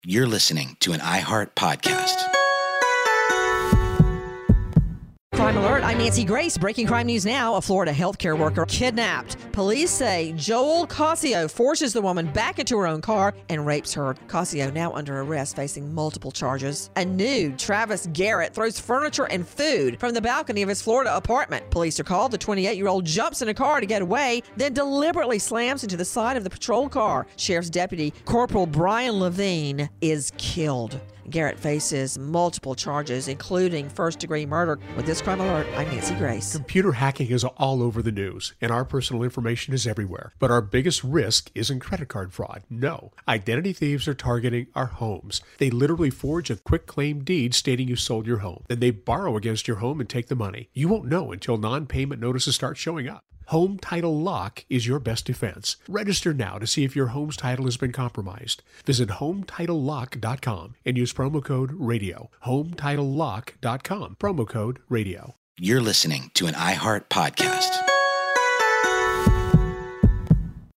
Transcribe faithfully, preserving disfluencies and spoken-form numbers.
You're listening to an iHeart podcast. Crime Alert, I'm Nancy Grace. Breaking crime news now. A Florida healthcare worker kidnapped. Police say Joel Casio forces the woman back into her own car and rapes her. Casio now under arrest, facing multiple charges. A nude Travis Garrett throws furniture and food from the balcony of his Florida apartment. Police are called. The twenty-eight-year-old jumps in a car to get away, then deliberately slams into the side of the patrol car. Sheriff's Deputy Corporal Brian Levine is killed. Garrett faces multiple charges, including first-degree murder. With this Crime Alert, I'm Nancy Grace. Computer hacking is all over the news, and our personal information is everywhere. But our biggest risk isn't credit card fraud. No. Identity thieves are targeting our homes. They literally forge a quick claim deed stating you sold your home. Then they borrow against your home and take the money. You won't know until non-payment notices start showing up. Home Title Lock is your best defense. Register now to see if your home's title has been compromised. Visit home title lock dot com and use promo code RADIO. home title lock dot com, promo code RADIO. You're listening to an iHeart podcast.